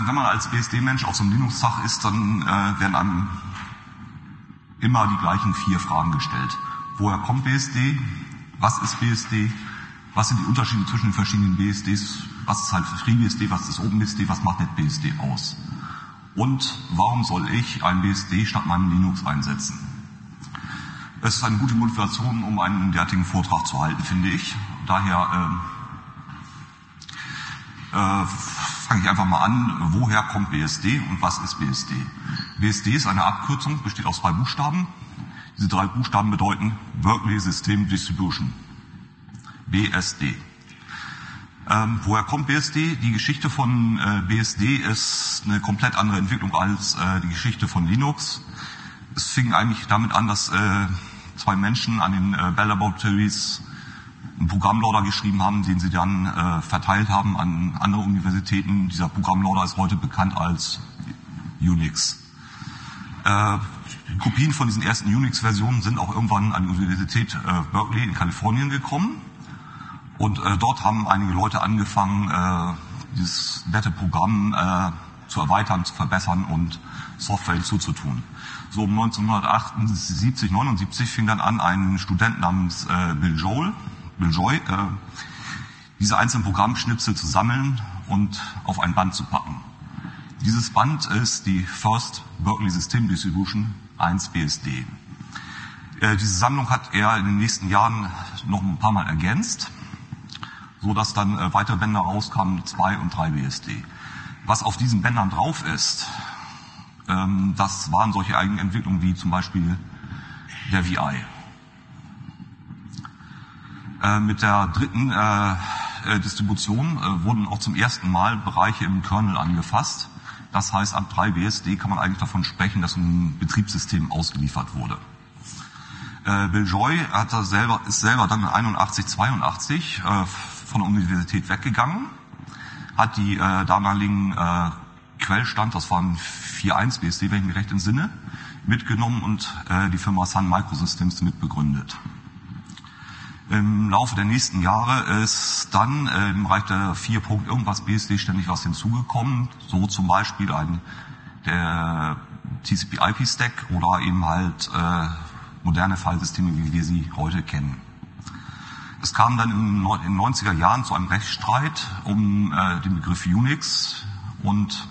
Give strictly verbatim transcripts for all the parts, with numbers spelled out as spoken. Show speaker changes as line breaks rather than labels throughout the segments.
Wenn man als B S D-Mensch auf so einem Linux-Tag ist, dann äh, werden einem immer die gleichen vier Fragen gestellt. Woher kommt B S D? Was ist B S D? Was sind die Unterschiede zwischen den verschiedenen B S Ds? Was ist halt FreeBSD? Was ist OpenBSD? Was macht NetBSD aus? Und warum soll ich ein B S D statt meinem Linux einsetzen? Es ist eine gute Motivation, um einen derartigen Vortrag zu halten, finde ich. Daher äh, äh, fange ich einfach mal an, woher kommt B S D und was ist B S D? B S D ist eine Abkürzung, besteht aus drei Buchstaben. Diese drei Buchstaben bedeuten Berkeley System Distribution, B S D. Ähm, woher kommt B S D? Die Geschichte von äh, B S D ist eine komplett andere Entwicklung als äh, die Geschichte von Linux. Es fing eigentlich damit an, dass äh, zwei Menschen an den äh, Bell Laboratories einen Programmloader geschrieben haben, den sie dann äh, verteilt haben an andere Universitäten. Dieser Programmloader ist heute bekannt als Unix. Äh, Kopien von diesen ersten Unix-Versionen sind auch irgendwann an die Universität äh, Berkeley in Kalifornien gekommen. Und äh, dort haben einige Leute angefangen, äh, dieses nette Programm äh, zu erweitern, zu verbessern und Software hinzuzutun. So um neunzehnhundertachtundsiebzig, neunundsiebzig fing dann an, ein Student namens äh, Bill Joel, Bill Joy, äh, diese einzelnen Programmschnipsel zu sammeln und auf ein Band zu packen. Dieses Band ist die First Berkeley System Distribution eins B S D. Äh, diese Sammlung hat er in den nächsten Jahren noch ein paar Mal ergänzt, so dass dann äh, weitere Bänder rauskamen, zwei und drei B S D. Was auf diesen Bändern drauf ist, ähm, das waren solche Eigenentwicklungen wie zum Beispiel der V I. Äh, mit der dritten äh, äh, Distribution äh, wurden auch zum ersten Mal Bereiche im Kernel angefasst. Das heißt, ab drei B S D kann man eigentlich davon sprechen, dass ein Betriebssystem ausgeliefert wurde. Äh, Bill Joy hat da selber, ist selber dann einundachtzig, zweiundachtzig äh, von der Universität weggegangen, hat die äh, damaligen äh, Quellstand, das waren vier Punkt eins B S D, wenn ich mich recht entsinne, mitgenommen und äh, die Firma Sun Microsystems mitbegründet. Im Laufe der nächsten Jahre ist dann äh, im Bereich der vier Punkt irgendwas B S D ständig was hinzugekommen, so zum Beispiel ein der T C P I P Stack oder eben halt äh, moderne Filesysteme, wie wir sie heute kennen. Es kam dann in den neunziger Jahren zu einem Rechtsstreit um äh, den Begriff Unix und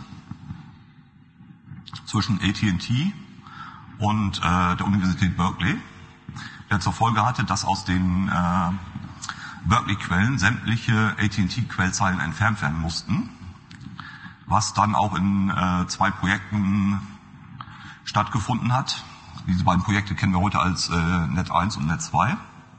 zwischen A T and T und äh, der Universität Berkeley, der zur Folge hatte, dass aus den äh, Berkeley-Quellen sämtliche A T and T-Quellzeilen entfernt werden mussten, was dann auch in äh, zwei Projekten stattgefunden hat. Diese beiden Projekte kennen wir heute als äh, Net eins und Net zwei.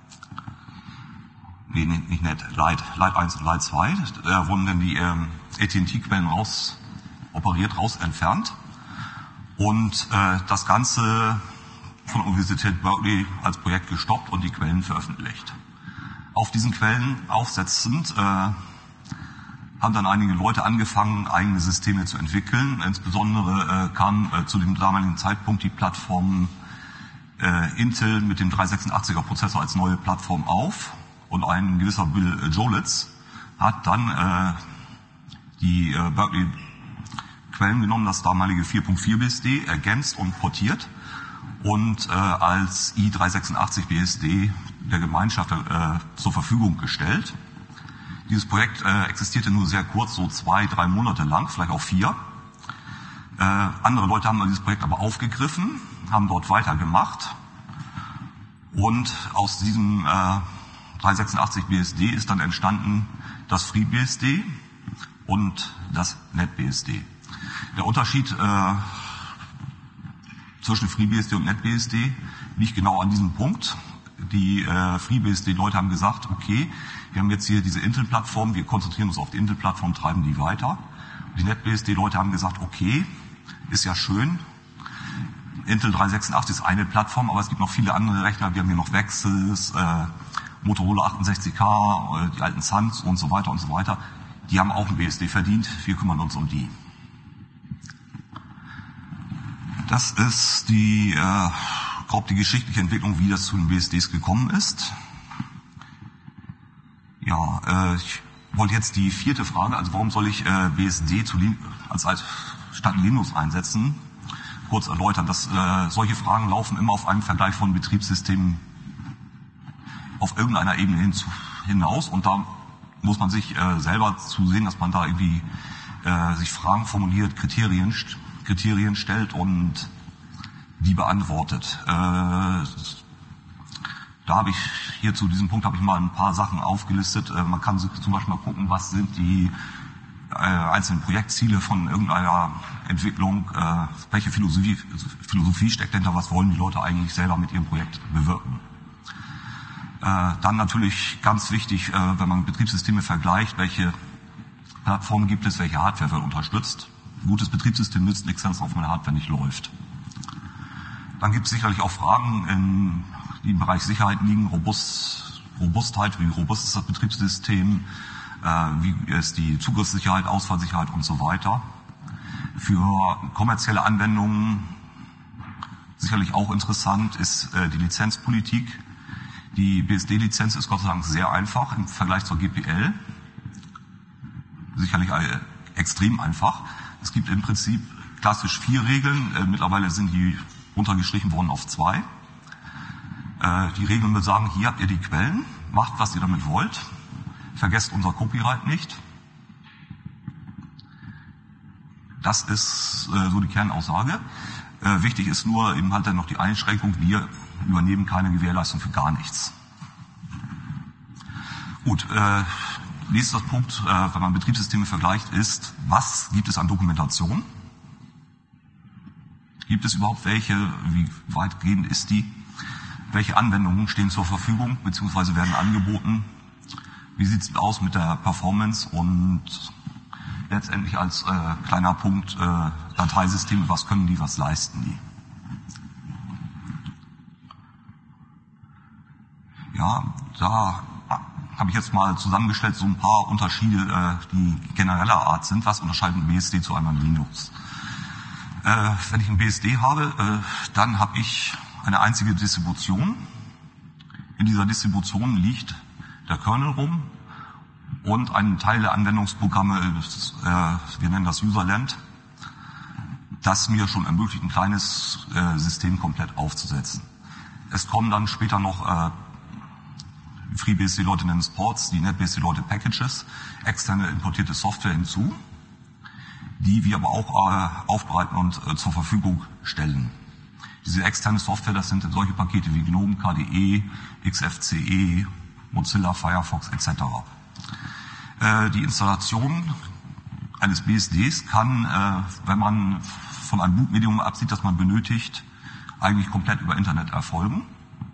Nee, nicht Net, Light, Light eins und Light zwei. Da wurden dann die ähm, A T and T-Quellen raus operiert, raus entfernt. Und äh, das Ganze von der Universität Berkeley als Projekt gestoppt und die Quellen veröffentlicht. Auf diesen Quellen aufsetzend äh, haben dann einige Leute angefangen, eigene Systeme zu entwickeln. Insbesondere äh, kam äh, zu dem damaligen Zeitpunkt die Plattform äh, Intel mit dem dreihundertsechsundachtziger Prozessor als neue Plattform auf. Und ein gewisser Bill Jolitz hat dann äh, die äh, Berkeley-Quellen genommen, das damalige vier Punkt vier B S D, ergänzt und portiert und äh, als I dreihundertsechsundachtzig B S D der Gemeinschaft äh, zur Verfügung gestellt. Dieses Projekt äh, existierte nur sehr kurz, so zwei, drei Monate lang, vielleicht auch vier. Äh, andere Leute haben dieses Projekt aber aufgegriffen, haben dort weitergemacht und aus diesem äh, dreihundertsechsundachtzig B S D ist dann entstanden das FreeBSD und das NetBSD. Der Unterschied äh, zwischen FreeBSD und NetBSD liegt genau an diesem Punkt. Die äh, FreeBSD-Leute haben gesagt, okay, wir haben jetzt hier diese Intel-Plattform, wir konzentrieren uns auf die Intel-Plattform, treiben die weiter. Die NetBSD-Leute haben gesagt, okay, ist ja schön, Intel dreihundertsechsundachtzig ist eine Plattform, aber es gibt noch viele andere Rechner, wir haben hier noch Vexes, äh, Motorola achtundsechzig K, die alten Suns und so weiter und so weiter. Die haben auch ein B S D verdient, wir kümmern uns um die. Das ist die, äh, grob die geschichtliche Entwicklung, wie das zu den B S Ds gekommen ist. Ja, äh, ich wollte jetzt die vierte Frage, also warum soll ich äh, B S D zu Lin als, als statt Linux einsetzen, kurz erläutern. Dass, äh, solche Fragen laufen immer auf einen Vergleich von Betriebssystemen auf irgendeiner Ebene hin zu, hinaus und da muss man sich äh, selber zusehen, dass man da irgendwie äh, sich Fragen formuliert, Kriterien, Kriterien stellt und die beantwortet. Äh, da habe ich hier zu diesem Punkt habe ich mal ein paar Sachen aufgelistet. Äh, man kann sich zum Beispiel mal gucken, was sind die äh, einzelnen Projektziele von irgendeiner Entwicklung, äh, welche Philosophie, Philosophie steckt dahinter, was wollen die Leute eigentlich selber mit ihrem Projekt bewirken. Äh, dann natürlich ganz wichtig, äh, wenn man Betriebssysteme vergleicht, welche Plattformen gibt es, welche Hardware wird unterstützt. Ein gutes Betriebssystem nützt nichts, wenn es auf meiner Hardware nicht läuft. Dann gibt es sicherlich auch Fragen, in, die im Bereich Sicherheit liegen, Robust, Robustheit, wie robust ist das Betriebssystem, äh, wie ist die Zugriffssicherheit, Ausfallsicherheit und so weiter. Für kommerzielle Anwendungen sicherlich auch interessant ist äh, die Lizenzpolitik. Die B S D-Lizenz ist Gott sei Dank sehr einfach im Vergleich zur G P L. Sicherlich äh, extrem einfach. Es gibt im Prinzip klassisch vier Regeln. Äh, mittlerweile sind die runtergestrichen worden auf zwei. Äh, die Regeln besagen, hier habt ihr die Quellen, macht, was ihr damit wollt. Vergesst unser Copyright nicht. Das ist äh, so die Kernaussage. Äh, wichtig ist nur eben halt dann noch die Einschränkung, wir übernehmen keine Gewährleistung für gar nichts. Gut, äh, nächster Punkt, äh, wenn man Betriebssysteme vergleicht, ist, was gibt es an Dokumentation? Gibt es überhaupt welche? Wie weitgehend ist die? Welche Anwendungen stehen zur Verfügung bzw. werden angeboten? Wie sieht es aus mit der Performance? Und letztendlich als äh, kleiner Punkt äh, Dateisysteme, was können die, was leisten die? Ja, da habe ich jetzt mal zusammengestellt so ein paar Unterschiede, äh, die genereller Art sind. Was unterscheidet ein B S D zu einem Linux? Äh, wenn ich ein B S D habe, äh, dann habe ich eine einzige Distribution. In dieser Distribution liegt der Kernel rum und ein Teil der Anwendungsprogramme, das, äh, wir nennen das Userland, das mir schon ermöglicht, ein kleines äh, System komplett aufzusetzen. Es kommen dann später noch äh, FreeBSD-Leute nennen es Ports, die NetBSD-Leute Packages, externe importierte Software hinzu, die wir aber auch äh, aufbereiten und äh, zur Verfügung stellen. Diese externe Software, das sind solche Pakete wie GNOME, K D E, X F C E, Mozilla, Firefox et cetera. Äh, die Installation eines B S Ds kann, äh, wenn man von einem Bootmedium absieht, das man benötigt, eigentlich komplett über Internet erfolgen.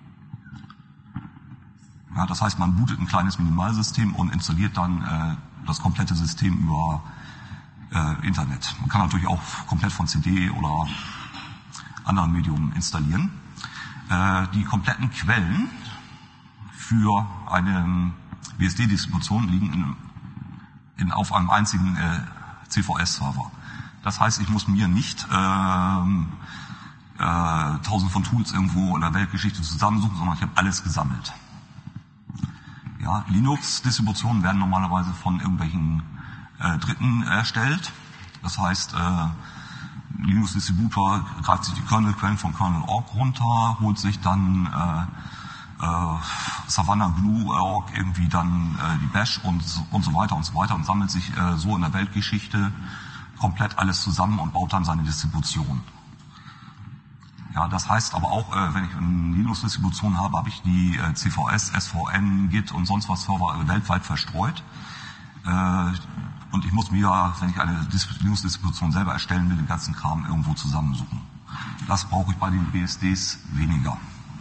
Ja, das heißt, man bootet ein kleines Minimalsystem und installiert dann äh, das komplette System über äh, Internet. Man kann natürlich auch komplett von C D oder anderen Medium installieren. Äh, die kompletten Quellen für eine B S D-Distribution liegen in, in, auf einem einzigen äh, C V S-Server. Das heißt, ich muss mir nicht ähm, äh, tausend von Tools irgendwo in der Weltgeschichte zusammensuchen, sondern ich habe alles gesammelt. Ja, Linux-Distributionen werden normalerweise von irgendwelchen äh, Dritten erstellt. Das heißt, äh, Linux-Distributor greift sich die Kernel-Quellen von kernel punkt org runter, holt sich dann äh, äh, Savannah Glue punkt org irgendwie dann äh, die Bash und, und so weiter und so weiter und sammelt sich äh, so in der Weltgeschichte komplett alles zusammen und baut dann seine Distribution. Ja, das heißt aber auch, äh, wenn ich eine Linux-Distribution habe, habe ich die äh, C V S, S V N, Git und sonst was Server äh, weltweit verstreut. Äh, und ich muss mir, wenn ich eine Linux-Distribution selber erstellen will, den ganzen Kram irgendwo zusammensuchen. Das brauche ich bei den B S Ds weniger.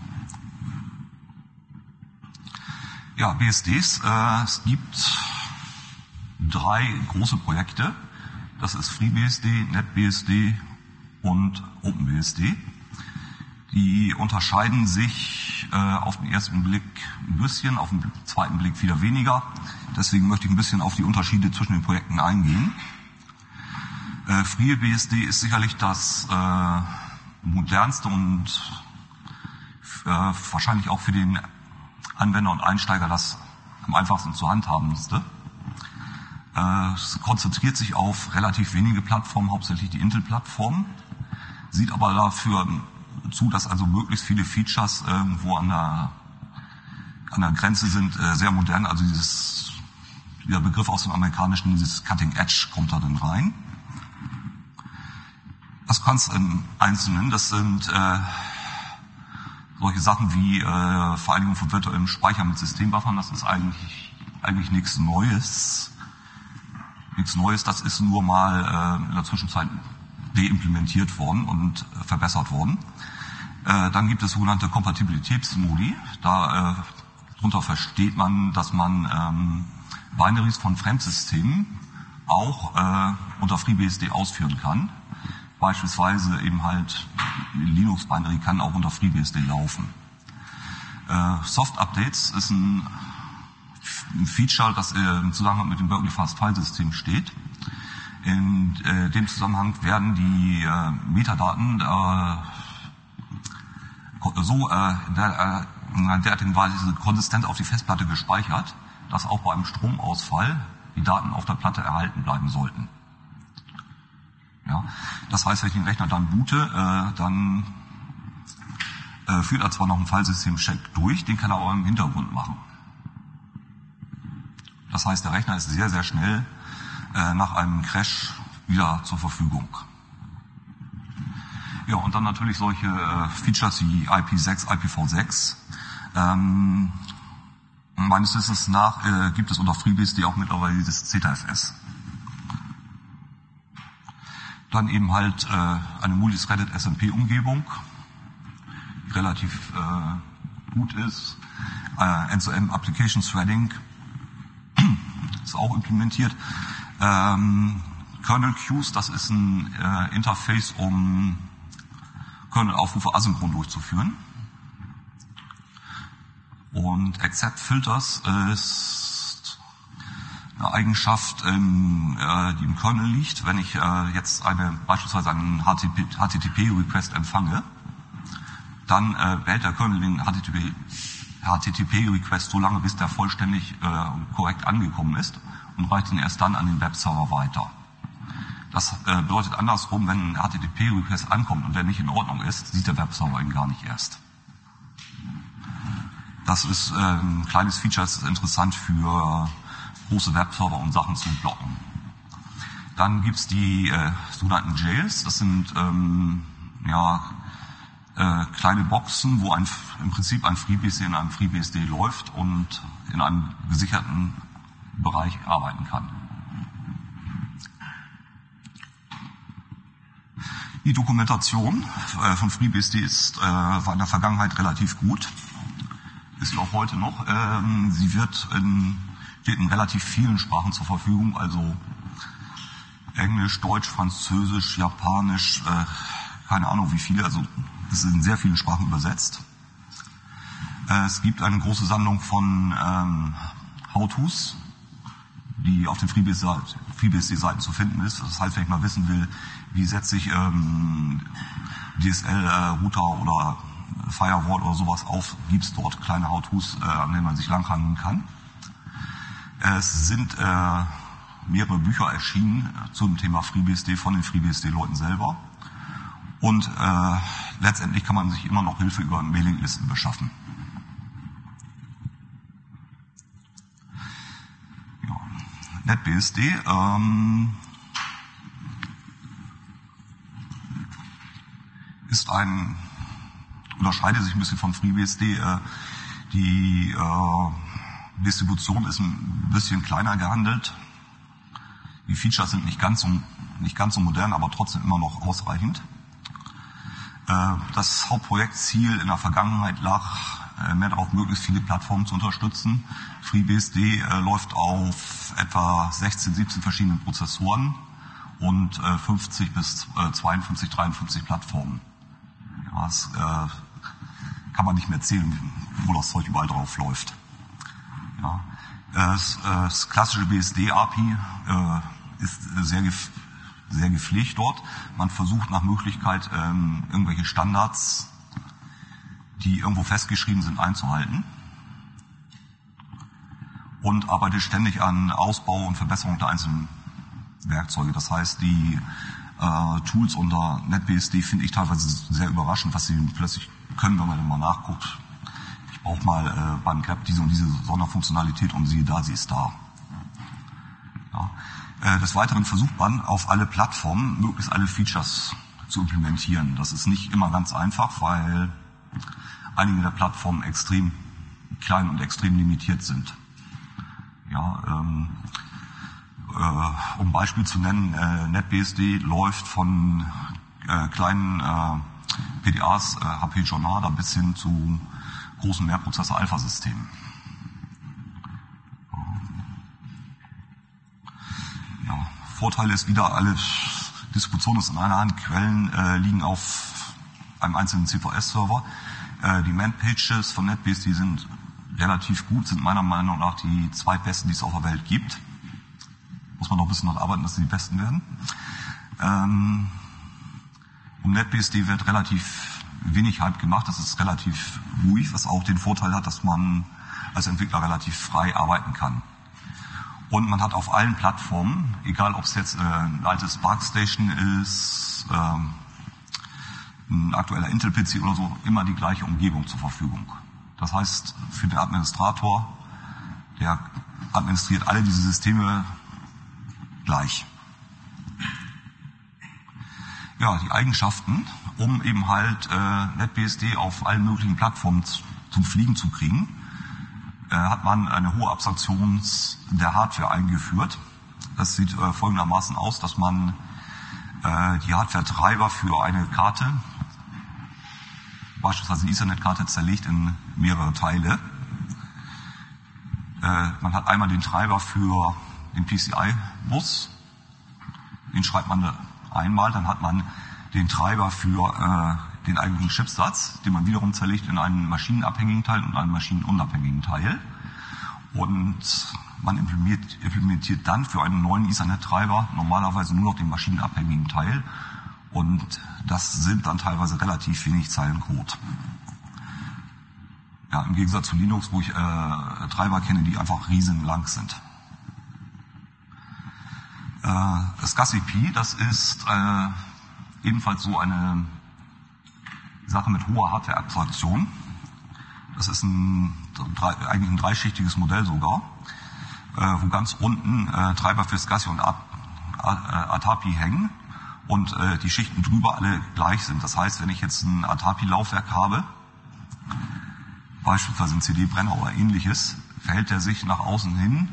Ja, B S Ds, äh, es gibt drei große Projekte. Das ist FreeBSD, NetBSD und OpenBSD. Die unterscheiden sich äh, auf den ersten Blick ein bisschen, auf den zweiten Blick wieder weniger. Deswegen möchte ich ein bisschen auf die Unterschiede zwischen den Projekten eingehen. Äh, FreeBSD ist sicherlich das äh, modernste und äh, wahrscheinlich auch für den Anwender und Einsteiger das am einfachsten zu handhabendste. Äh, es konzentriert sich auf relativ wenige Plattformen, hauptsächlich die Intel-Plattform, sieht aber dafür zu, dass also möglichst viele Features irgendwo an der, an der Grenze sind, äh, sehr modern. Also dieses, dieser Begriff aus dem Amerikanischen, dieses Cutting Edge kommt da dann rein. Das kannst du im Einzelnen, das sind äh, solche Sachen wie äh, Vereinigung von virtuellem Speicher mit Systembuffern, das ist eigentlich, eigentlich nichts Neues. Nichts Neues, das ist nur mal äh, in der Zwischenzeit reimplementiert worden und äh, verbessert worden. Äh, dann gibt es sogenannte Kompatibilitätsmodi. Da äh, darunter versteht man, dass man ähm, Binaries von Fremdsystemen auch äh, unter FreeBSD ausführen kann. Beispielsweise eben halt Linux-Binary kann auch unter FreeBSD laufen. Äh, Soft-Updates ist ein, ein Feature, das äh, im Zusammenhang mit dem Berkeley Fast File System steht. In äh, dem Zusammenhang werden die äh, Metadaten äh, so äh, in der, äh, in derartigen Weise konsistent auf die Festplatte gespeichert, dass auch bei einem Stromausfall die Daten auf der Platte erhalten bleiben sollten. Ja, das heißt, wenn ich den Rechner dann boote, äh, dann äh, führt er zwar noch einen Filesystem-Check durch, den kann er aber im Hintergrund machen. Das heißt, der Rechner ist sehr, sehr schnell äh, nach einem Crash wieder zur Verfügung. Ja, und dann natürlich solche äh, Features wie I P sechs, I P v sechs. Ähm, meines Wissens nach äh, gibt es unter FreeBSD auch mittlerweile dieses Z F S. Dann eben halt äh, eine Multithreaded S M P-Umgebung, die relativ äh, gut ist. Äh, End-to-End Application Threading ist auch implementiert. Ähm, Kernel Queues, das ist ein äh, Interface, um Kernel-Aufrufe asynchron durchzuführen. Und Accept Filters ist eine Eigenschaft, ähm, äh, die im Kernel liegt. Wenn ich äh, jetzt eine, beispielsweise einen H T T P-Request empfange, dann äh, behält der Kernel den H T T P-Request so lange, bis der vollständig äh, korrekt angekommen ist und reicht ihn erst dann an den Webserver weiter. Das äh, bedeutet andersrum, wenn ein H T T P-Request ankommt und der nicht in Ordnung ist, sieht der Webserver ihn gar nicht erst. Das ist äh, ein kleines Feature, das ist interessant für große Webserver, um Sachen zu blocken. Dann gibt's die äh, sogenannten Jails, das sind ähm, ja, äh, kleine Boxen, wo ein, im Prinzip ein FreeBSD in einem FreeBSD läuft und in einem gesicherten Bereich arbeiten kann. Die Dokumentation äh, von FreeBSD ist, äh, war in der Vergangenheit relativ gut, ist sie auch heute noch. Ähm, sie wird in, steht in relativ vielen Sprachen zur Verfügung, also Englisch, Deutsch, Französisch, Japanisch, äh, keine Ahnung wie viele, also es ist in sehr vielen Sprachen übersetzt. Äh, es gibt eine große Sammlung von ähm, How-Tos, die auf den FreeBSD-Seiten zu finden ist. Das heißt, wenn ich mal wissen will, wie setze ich ähm, D S L-Router äh, oder Firewall oder sowas auf, gibt es dort kleine How-Tos, äh, an denen man sich langhangeln kann. Es sind äh, mehrere Bücher erschienen zum Thema FreeBSD von den FreeBSD-Leuten selber. Und äh, letztendlich kann man sich immer noch Hilfe über Mailinglisten beschaffen. Ja. NetBSD ähm, ist ein, unterscheidet sich ein bisschen von FreeBSD. Äh, die äh, Distribution ist ein bisschen kleiner gehandelt. Die Features sind nicht ganz so, nicht ganz so modern, aber trotzdem immer noch ausreichend. Das Hauptprojektziel in der Vergangenheit lag mehr darauf, möglichst viele Plattformen zu unterstützen. FreeBSD läuft auf etwa sechzehn, siebzehn verschiedenen Prozessoren und fünfzig bis zweiundfünfzig, dreiundfünfzig Plattformen. Das kann man nicht mehr zählen, wo das Zeug überall drauf läuft. Ja. Das, das klassische B S D-A P I ist sehr, sehr gepflegt dort. Man versucht nach Möglichkeit ähm, irgendwelche Standards, die irgendwo festgeschrieben sind, einzuhalten. und arbeitet ständig an Ausbau und Verbesserung der einzelnen Werkzeuge. Das heißt, die äh, Tools unter NetBSD finde ich teilweise sehr überraschend, was sie plötzlich können, wenn man dann mal nachguckt. Ich brauche mal äh, beim grep diese und diese Sonderfunktionalität und siehe da, sie ist da. Ja. Äh, des Weiteren versucht man auf alle Plattformen möglichst alle Features zu implementieren. Das ist nicht immer ganz einfach, weil einige der Plattformen extrem klein und extrem limitiert sind. Ja, ähm, äh, um ein Beispiel zu nennen, äh, NetBSD läuft von äh, kleinen äh, P D As, äh, H P Jornada bis hin zu großen Mehrprozessor-Alpha-Systemen. Ja, Vorteil ist wieder, alle Distributionen ist in einer Hand, Quellen äh, liegen auf einem einzelnen C V S-Server. Äh, die Man-Pages von NetBSD sind relativ gut, sind meiner Meinung nach die zweitbesten, die es auf der Welt gibt. Muss man noch ein bisschen daran arbeiten, dass sie die besten werden. Ähm, um NetBSD wird relativ wenig Hype gemacht, das ist relativ ruhig, was auch den Vorteil hat, dass man als Entwickler relativ frei arbeiten kann. Und man hat auf allen Plattformen, egal ob es jetzt äh, ein altes Barkstation ist, ähm, ein aktueller Intel-P C oder so, immer die gleiche Umgebung zur Verfügung. Das heißt, für den Administrator, der administriert alle diese Systeme gleich. Ja, die Eigenschaften, um eben halt äh, NetBSD auf allen möglichen Plattformen zum Fliegen zu kriegen, äh, hat man eine hohe Abstraktion der Hardware eingeführt. Das sieht äh, folgendermaßen aus, dass man äh, die Hardware-Treiber für eine Karte, beispielsweise die Ethernet-Karte, zerlegt in mehrere Teile. Äh, man hat einmal den Treiber für den P C I-Bus, den schreibt man einmal, dann hat man den Treiber für äh, den eigentlichen Chipsatz, den man wiederum zerlegt in einen maschinenabhängigen Teil und einen maschinenunabhängigen Teil. Und man implementiert, implementiert dann für einen neuen Ethernet-Treiber normalerweise nur noch den maschinenabhängigen Teil. Und das sind dann teilweise relativ wenig Zeilen Code. Ja, im Gegensatz zu Linux, wo ich äh, Treiber kenne, die einfach riesenlang sind. Äh, das G A S I P, das ist äh, ebenfalls so eine Sache mit hoher Hardware-Abstraktion. Das ist ein, eigentlich ein dreischichtiges Modell sogar, äh, wo ganz unten äh, Treiber für S C S I und A T A P I hängen und äh, die Schichten drüber alle gleich sind. Das heißt, wenn ich jetzt ein A T A P I-Laufwerk habe, beispielsweise ein C D-Brenner oder ähnliches, verhält er sich nach außen hin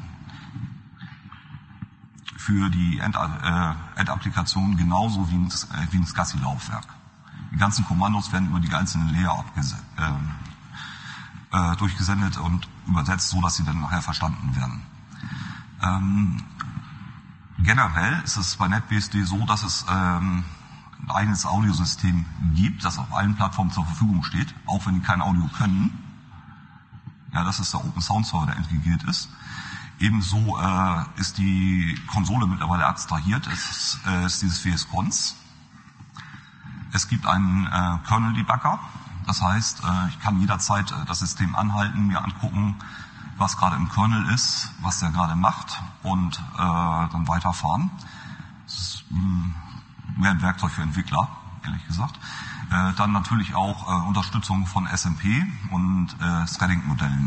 für die End, äh, End-Applikation genauso wie ein, äh, wie ein S C S I-Laufwerk. Die ganzen Kommandos werden über die einzelnen Layer abges äh, äh, durchgesendet und übersetzt, so dass sie dann nachher verstanden werden. Ähm, generell ist es bei NetBSD so, dass es ähm, ein eigenes Audiosystem gibt, das auf allen Plattformen zur Verfügung steht, auch wenn die kein Audio können. Ja, das ist der Open Sound Server, der integriert ist. Ebenso äh, ist die Konsole mittlerweile abstrahiert, es ist, äh, ist dieses V S Cons. Es gibt einen äh, Kernel-Debugger, das heißt, äh, ich kann jederzeit äh, das System anhalten, mir angucken, was gerade im Kernel ist, was der gerade macht und äh, dann weiterfahren. Das ist mh, mehr ein Werkzeug für Entwickler, ehrlich gesagt. Äh, dann natürlich auch äh, Unterstützung von S M P und äh, Threading-Modellen.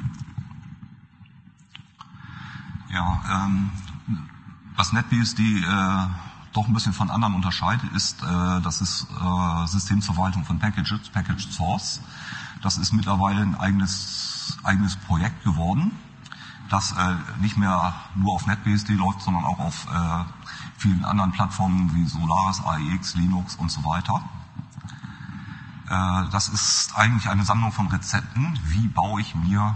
Ja, ähm, was NetBSD äh, doch ein bisschen von anderen unterscheidet, ist, äh, das ist äh, Systemverwaltung von Packages, Package Source. Das ist mittlerweile ein eigenes, eigenes Projekt geworden, das äh, nicht mehr nur auf NetBSD läuft, sondern auch auf äh, vielen anderen Plattformen wie Solaris, A E X, Linux und so weiter. Äh, das ist eigentlich eine Sammlung von Rezepten. Wie baue ich mir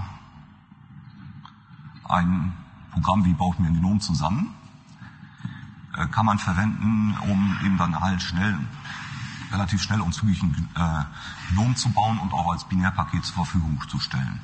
ein Programm, wie baue ich mir ein Gnom zusammen? Äh, kann man verwenden, um eben dann halt schnell, relativ schnell und zügig ein äh, Gnom zu bauen und auch als Binärpaket zur Verfügung zu stellen.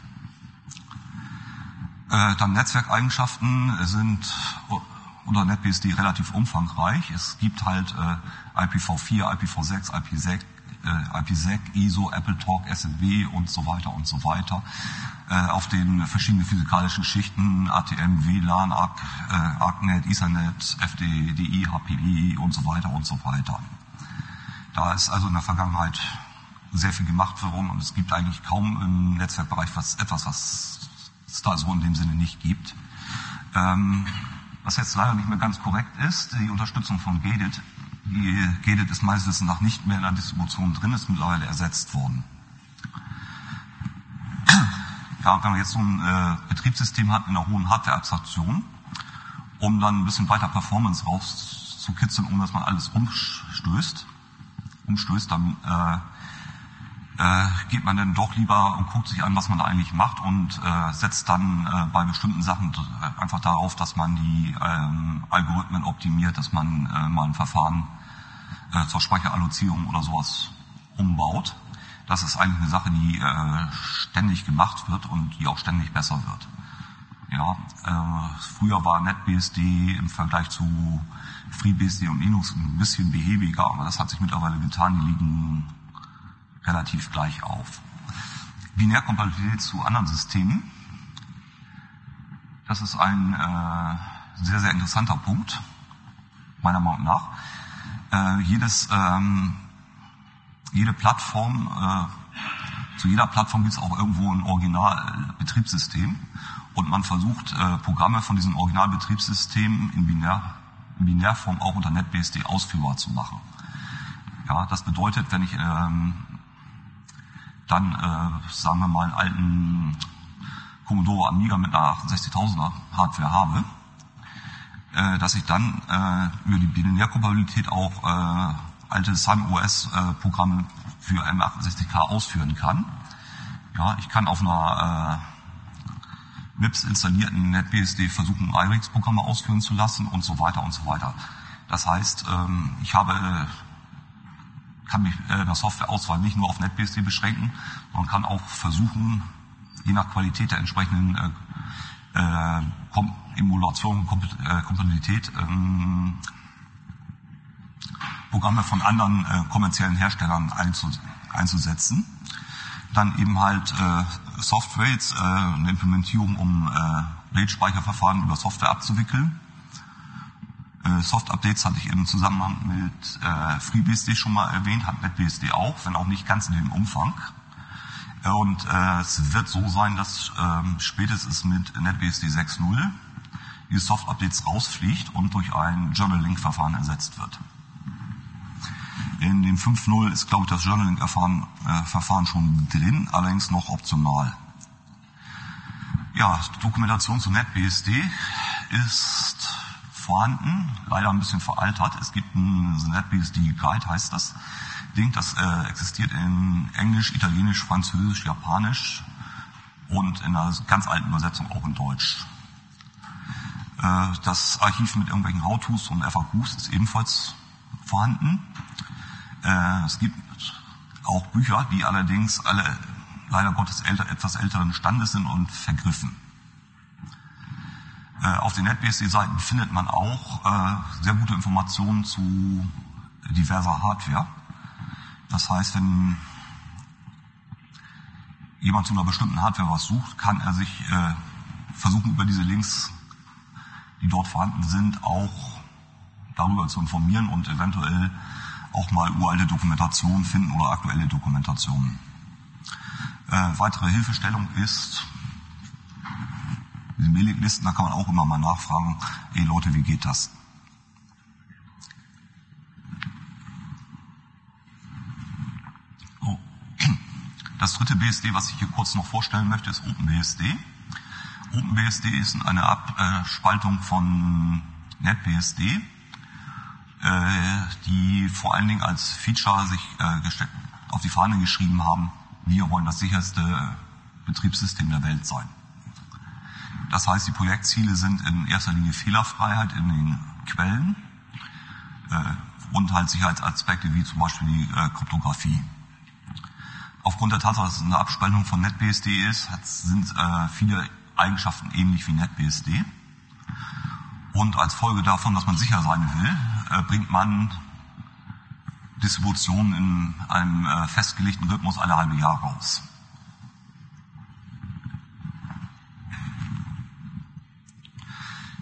Äh, dann Netzwerkeigenschaften sind unter NetBSD relativ umfangreich. Es gibt halt äh, I P v vier, I P v sechs, I P sechs, äh, I P sec, I S O, AppleTalk, S M W und so weiter und so weiter. äh, auf den verschiedenen physikalischen Schichten, A T M, W LAN, A R C, äh, ARCnet, Ethernet, F D D I, H P I und so weiter und so weiter. Da ist also in der Vergangenheit sehr viel gemacht worden und es gibt eigentlich kaum im Netzwerkbereich was, etwas, was es da so in dem Sinne nicht gibt. Ähm, was jetzt leider nicht mehr ganz korrekt ist, die Unterstützung von Gated. Die Gated ist meines Wissens nach nicht mehr in der Distribution drin, ist mittlerweile ersetzt worden. Ja, wenn man jetzt so ein äh, Betriebssystem hat mit einer hohen Hardware-Abstraktion, um dann ein bisschen weiter Performance rauszukitzeln, ohne dass man alles umstößt, umstößt, dann äh, äh, geht man dann doch lieber und guckt sich an, was man da eigentlich macht und äh, setzt dann äh, bei bestimmten Sachen einfach darauf, dass man die ähm, Algorithmen optimiert, dass man äh, mal ein Verfahren äh, zur Speicherallozierung oder sowas umbaut. Das ist eigentlich eine Sache, die äh, ständig gemacht wird und die auch ständig besser wird. Ja, äh, früher war NetBSD im Vergleich zu FreeBSD und Linux ein bisschen behäbiger, aber das hat sich mittlerweile getan, die liegen relativ gleich auf. Binärkompatibilität zu anderen Systemen. Das ist ein äh, sehr, sehr interessanter Punkt, meiner Meinung nach. Äh, jedes, ähm, jede Plattform, äh, zu jeder Plattform gibt es auch irgendwo ein Originalbetriebssystem und man versucht, äh, Programme von diesem Originalbetriebssystem in, Binär, in Binärform auch unter NetBSD ausführbar zu machen. Ja, das bedeutet, wenn ich ähm, dann, äh, sagen wir mal, einen alten Commodore Amiga mit einer achtundsechzigtausender Hardware habe, äh, dass ich dann äh, über die Binärkompatibilität auch äh, alte SunOS-Programme äh, für M achtundsechzig K ausführen kann. Ja, ich kann auf einer äh, M I P S installierten NetBSD versuchen, I R I X-Programme ausführen zu lassen und so weiter und so weiter. Das heißt, ähm, ich habe äh, kann mich äh, der Softwareauswahl nicht nur auf NetBSD beschränken, sondern kann auch versuchen, je nach Qualität der entsprechenden äh, äh, Kom Emulation, Kom äh, Kompatibilität, ähm, Programme von anderen äh, kommerziellen Herstellern einzus einzusetzen. Dann eben halt äh, Softrates, äh, eine Implementierung, um äh, RAID-Speicherverfahren über Software abzuwickeln. Äh, Soft-Updates hatte ich im Zusammenhang mit äh, FreeBSD schon mal erwähnt, hat NetBSD auch, wenn auch nicht ganz in dem Umfang. Äh, und äh, es wird so sein, dass äh, spätestens mit NetBSD sechs Punkt null diese Soft-Updates rausfliegt und durch ein Journal-Link-Verfahren ersetzt wird. In dem fünf Punkt null ist, glaube ich, das Journal-Link-Verfahren äh, Verfahren schon drin, allerdings noch optional. Ja, Dokumentation zu NetBSD ist vorhanden, leider ein bisschen veraltert. Es gibt ein NetBSD Guide, heißt das Ding, das äh, existiert in Englisch, Italienisch, Französisch, Japanisch und in einer ganz alten Übersetzung auch in Deutsch. Äh, das Archiv mit irgendwelchen How-Tos und F A Qs ist ebenfalls vorhanden. Äh, es gibt auch Bücher, die allerdings alle leider Gottes älter, etwas älteren Standes sind und vergriffen. Auf den NetBSD-Seiten findet man auch äh, sehr gute Informationen zu diverser Hardware. Das heißt, wenn jemand zu einer bestimmten Hardware was sucht, kann er sich äh, versuchen, über diese Links, die dort vorhanden sind, auch darüber zu informieren und eventuell auch mal uralte Dokumentationen finden oder aktuelle Dokumentationen. Äh, weitere Hilfestellung ist diese Mailinglisten, da kann man auch immer mal nachfragen, ey Leute, wie geht das? Oh. Das dritte B S D, was ich hier kurz noch vorstellen möchte, ist OpenBSD. OpenBSD ist eine Abspaltung von NetBSD, die vor allen Dingen als Feature sich auf die Fahne geschrieben haben, wir wollen das sicherste Betriebssystem der Welt sein. Das heißt, die Projektziele sind in erster Linie Fehlerfreiheit in den Quellen äh, und halt Sicherheitsaspekte wie zum Beispiel die äh, Kryptographie. Aufgrund der Tatsache, dass es eine Abspaltung von NetBSD ist, hat, sind äh, viele Eigenschaften ähnlich wie NetBSD. Und als Folge davon, dass man sicher sein will, äh, bringt man Distributionen in einem äh, festgelegten Rhythmus alle halbe Jahr raus.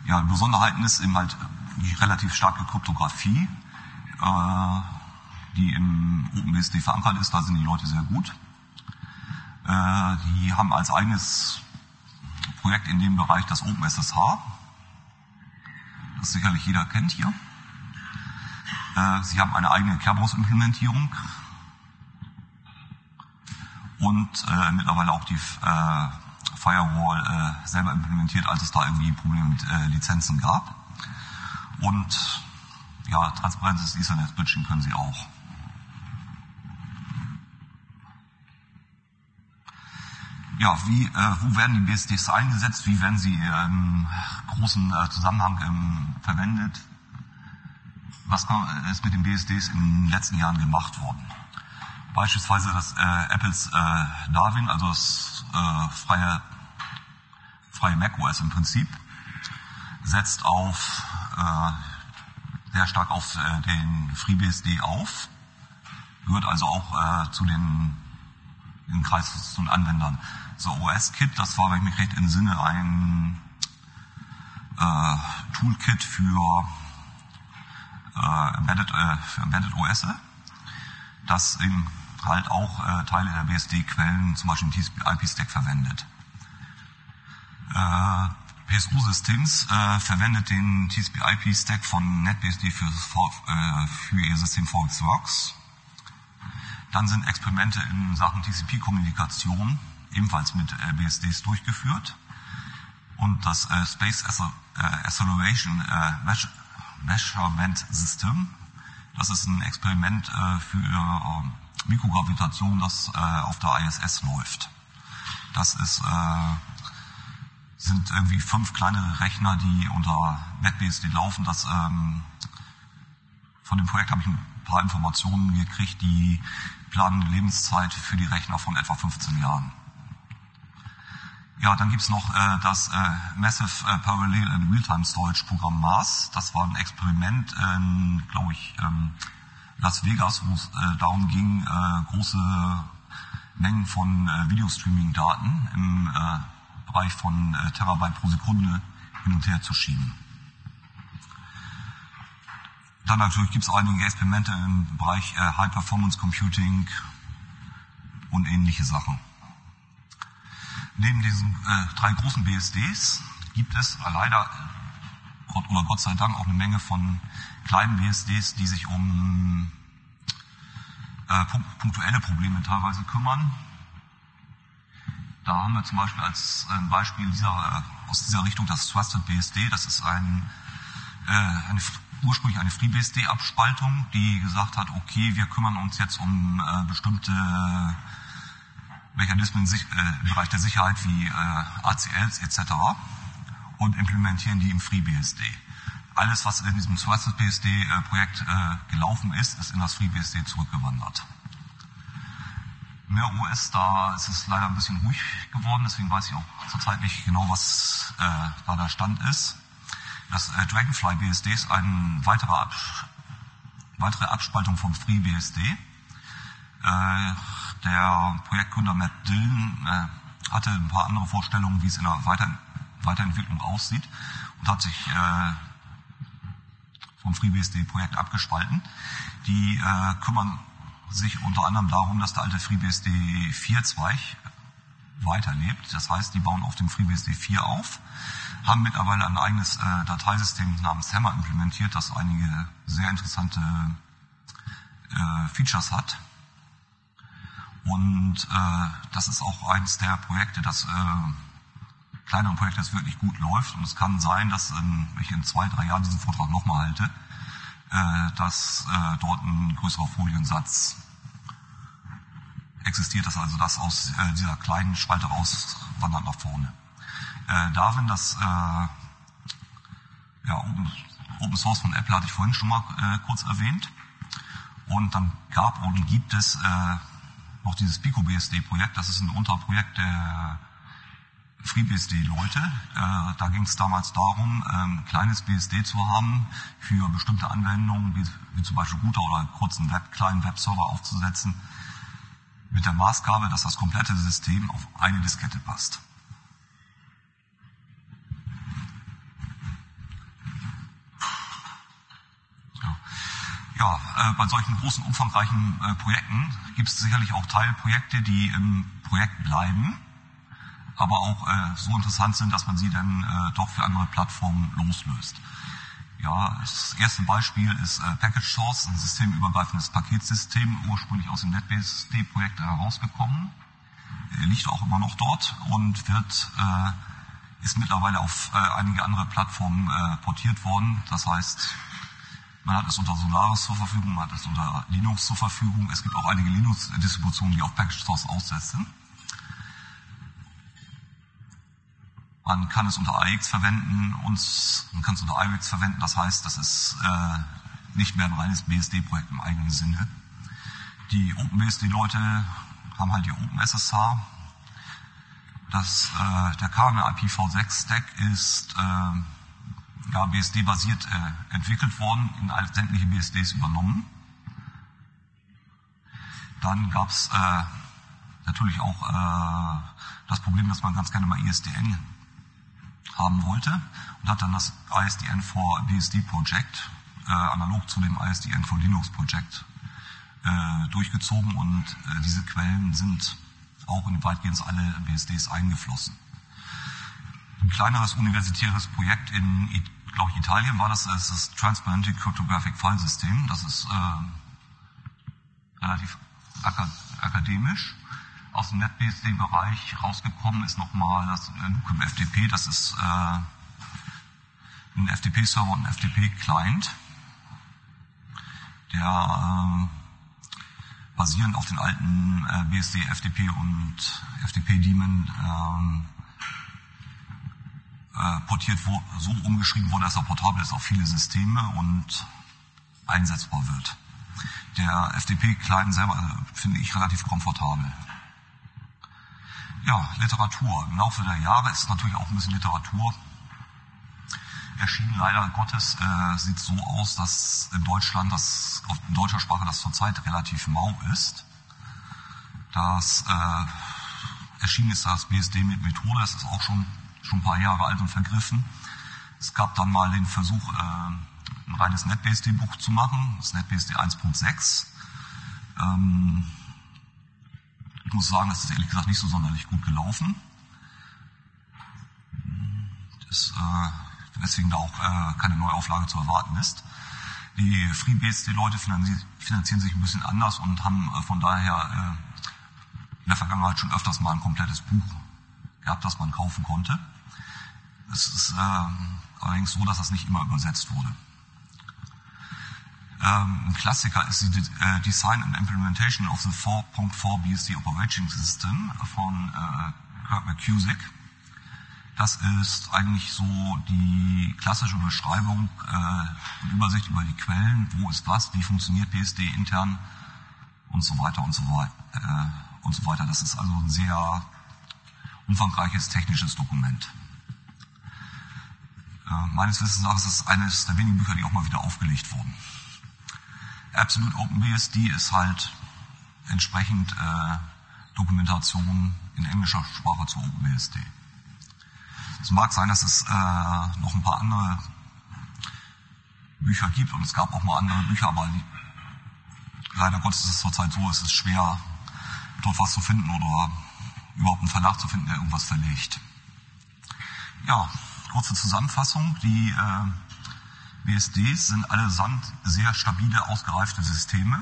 Ja, Besonderheiten ist eben halt die relativ starke Kryptographie, äh, die im OpenBSD verankert ist. Da sind die Leute sehr gut. Äh, die haben als eigenes Projekt in dem Bereich das OpenSSH, das sicherlich jeder kennt hier. Äh, sie haben eine eigene Kerberos-Implementierung und äh, mittlerweile auch die äh, Firewall äh, selber implementiert, als es da irgendwie Probleme mit äh, Lizenzen gab. Und ja, transparentes Ethernet-Switching können sie auch. Ja, wie, äh, wo werden die B S Ds eingesetzt? Wie werden sie im großen äh, Zusammenhang ähm, verwendet? Was kann, ist mit den B S Ds in den letzten Jahren gemacht worden? Beispielsweise das äh, Apples äh, Darwin, also das äh, freie, freie macOS im Prinzip, setzt auf äh, sehr stark auf äh, den FreeBSD auf, gehört also auch äh, zu den, den Kreis von Anwendern. So O S-Kit, das war, wenn ich mich recht entsinne, ein äh, Toolkit für, äh, Embedded, äh, für Embedded O S, das eben halt auch äh, Teile der B S D-Quellen, zum Beispiel den T C P I P-Stack, verwendet. Äh, P S U-Systems äh, verwendet den T C P I P-Stack von NetBSD für, äh, für ihr System VxWorks. Dann sind Experimente in Sachen T C P-Kommunikation ebenfalls mit äh, B S Ds durchgeführt. Und das äh, Space Acceleration äh, Measurement System, das ist ein Experiment äh, für äh, Mikrogravitation, das äh, auf der I S S läuft. Das ist, äh, sind irgendwie fünf kleinere Rechner, die unter NetBSD laufen. Das, ähm, von dem Projekt habe ich ein paar Informationen gekriegt, die planen eine Lebenszeit für die Rechner von etwa fünfzehn Jahren. Ja, dann gibt's noch äh, das äh, Massive äh, Parallel and Realtime Storage Programm M A S. Das war ein Experiment in, glaube ich, ähm, Las Vegas, wo es äh, darum ging, äh, große Mengen von äh, Videostreaming-Daten im äh, Bereich von äh, Terabyte pro Sekunde hin und her zu schieben. Dann natürlich gibt es einige Experimente im Bereich äh, High Performance Computing und ähnliche Sachen. Neben diesen äh, drei großen B S Ds gibt es leider, Gott oder Gott sei Dank, auch eine Menge von kleinen B S Ds, die sich um äh, punktuelle Probleme teilweise kümmern. Da haben wir zum Beispiel als äh, Beispiel dieser, äh, aus dieser Richtung das Trusted B S D. Das ist ein, äh, eine, ursprünglich eine FreeBSD-Abspaltung, die gesagt hat, okay, wir kümmern uns jetzt um äh, bestimmte Mechanismen im Bereich der Sicherheit wie äh, A C Ls et cetera und implementieren die im FreeBSD. Alles, was in diesem Trusted B S D-Projekt äh, gelaufen ist, ist in das FreeBSD zurückgewandert. Mehr O S, da ist es leider ein bisschen ruhig geworden, deswegen weiß ich auch zurzeit nicht genau, was äh, da der Stand ist. Das äh, Dragonfly B S D ist eine weitere, Abs weitere Abspaltung vom FreeBSD. Äh, Der Projektgründer Matt Dillon äh, hatte ein paar andere Vorstellungen, wie es in der Weiter Weiterentwicklung aussieht und hat sich äh, vom FreeBSD-Projekt abgespalten. Die äh, kümmern sich unter anderem darum, dass der alte FreeBSD vier Zweig weiterlebt. Das heißt, die bauen auf dem FreeBSD vier auf, haben mittlerweile ein eigenes äh, Dateisystem namens Hammer implementiert, das einige sehr interessante äh, Features hat. Und äh, das ist auch eines der Projekte, das äh, kleinere Projekte, das wirklich gut läuft. Und es kann sein, dass in, wenn ich in zwei, drei Jahren diesen Vortrag nochmal halte, äh, dass äh, dort ein größerer Foliensatz existiert, dass also das aus äh, dieser kleinen Spalte rauswandert nach vorne. Äh, Darwin, das äh, ja, Open, Open Source von Apple hatte ich vorhin schon mal äh, kurz erwähnt. Und dann gab und gibt es äh, noch dieses PicoBSD-Projekt, das ist ein Unterprojekt der FreeBSD-Leute. Äh, da ging es damals darum, ein ähm, kleines B S D zu haben für bestimmte Anwendungen, wie, wie zum Beispiel Router oder kurzen Web, kleinen Webserver aufzusetzen, mit der Maßgabe, dass das komplette System auf eine Diskette passt. Ja, äh, bei solchen großen, umfangreichen äh, Projekten gibt es sicherlich auch Teilprojekte, die im Projekt bleiben, aber auch äh, so interessant sind, dass man sie dann äh, doch für andere Plattformen loslöst. Ja, das erste Beispiel ist äh, Package Source, ein systemübergreifendes Paketsystem, ursprünglich aus dem NetBSD-Projekt herausgekommen. Äh, liegt auch immer noch dort und wird äh, ist mittlerweile auf äh, einige andere Plattformen äh, portiert worden. Das heißt, man hat es unter Solaris zur Verfügung, man hat es unter Linux zur Verfügung. Es gibt auch einige Linux-Distributionen, die auf Package Source aussetzen. Man kann es unter A X verwenden und man kann es unter I R I X verwenden. Das heißt, das ist äh, nicht mehr ein reines B S D-Projekt im eigenen Sinne. Die OpenBSD-Leute haben halt die OpenSSH. Das, äh, der Kernel I P v sechs Stack ist äh, ja, B S D-basiert äh, entwickelt worden, in sämtliche B S Ds übernommen. Dann gab es äh, natürlich auch äh, das Problem, dass man ganz gerne mal I S D N haben wollte und hat dann das I S D N for B S D Project äh, analog zu dem I S D N for Linux Project äh, durchgezogen und äh, diese Quellen sind auch in weitgehend alle B S Ds eingeflossen. Ein kleineres universitäres Projekt in, glaube ich, Italien war das, das, das Transparent Cryptographic File System. Das ist äh, relativ ak akademisch. Aus dem NetBSD-Bereich rausgekommen ist nochmal das äh, Nukem F T P. Das ist äh, ein F T P-Server und ein F T P-Client, der äh, basierend auf den alten äh, B S D, F T P und F T P-Daemon ähm, äh, portiert wo, so umgeschrieben wurde, dass er portabel ist auf viele Systeme und einsetzbar wird. Der F T P-Client selber äh, finde ich relativ komfortabel. Ja, Literatur. Im Laufe der Jahre ist natürlich auch ein bisschen Literatur erschienen. Leider Gottes äh, sieht es so aus, dass in Deutschland, das, in deutscher Sprache das zurzeit relativ mau ist. Das äh, erschienen ist das B S D mit Methode, das ist auch schon, schon ein paar Jahre alt und vergriffen. Es gab dann mal den Versuch, äh, ein reines NetBSD-Buch zu machen, das NetBSD eins Punkt sechs. Ähm, ich muss sagen, das ist ehrlich gesagt nicht so sonderlich gut gelaufen. Das, äh, deswegen da auch äh, keine Neuauflage zu erwarten ist. Die FreeBSD-Leute finanzieren sich ein bisschen anders und haben äh, von daher äh, in der Vergangenheit schon öfters mal ein komplettes Buch gehabt, das man kaufen konnte. Es ist äh, allerdings so, dass das nicht immer übersetzt wurde. Ähm, ein Klassiker ist die äh, Design and Implementation of the four point four B S D Operating System von äh, Kirk McKusick. Das ist eigentlich so die klassische Beschreibung äh, und Übersicht über die Quellen, wo ist was, wie funktioniert B S D intern und so weiter und so weiter. Äh, und so weiter. Das ist also ein sehr umfangreiches technisches Dokument. Äh, meines Wissens nach ist es eines der wenigen Bücher, die auch mal wieder aufgelegt wurden. Absolute OpenBSD ist halt entsprechend äh, Dokumentation in englischer Sprache zu OpenBSD. Es mag sein, dass es äh, noch ein paar andere Bücher gibt und es gab auch mal andere Bücher, aber die, leider Gottes ist es zurzeit so, es ist schwer, dort was zu finden oder überhaupt einen Verlag zu finden, der irgendwas verlegt. Ja, kurze Zusammenfassung. Die äh, B S Ds sind allesamt sehr stabile, ausgereifte Systeme.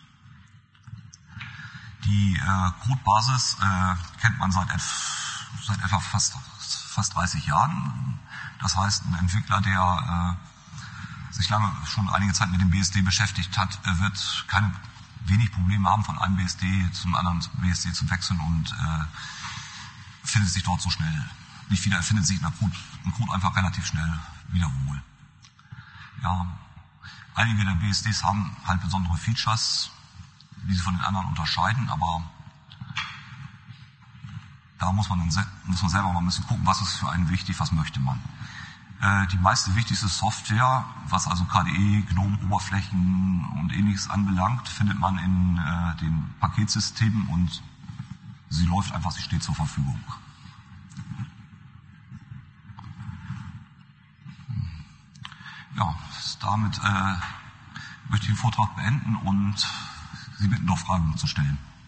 Die äh, Codebasis äh, kennt man seit, seit etwa fast, fast dreißig Jahren. Das heißt, ein Entwickler, der äh, sich lange schon einige Zeit mit dem B S D beschäftigt hat, äh, wird keine wenig Probleme haben, von einem B S D zum anderen B S D zu wechseln und äh, findet sich dort so schnell nicht wieder, er findet sich in der Code, im Code einfach relativ schnell wieder wohl. Ja, einige der B S Ds haben halt besondere Features, die sie von den anderen unterscheiden, aber da muss man, dann, muss man selber mal ein bisschen gucken, was ist für einen wichtig, was möchte man. Äh, die meiste wichtigste Software, was also K D E, GNOME, Oberflächen und ähnliches anbelangt, findet man in äh, den Paketsystemen und sie läuft einfach, sie steht zur Verfügung. Ja, damit äh, möchte den Vortrag beenden und Sie bitten, doch Fragen zu stellen.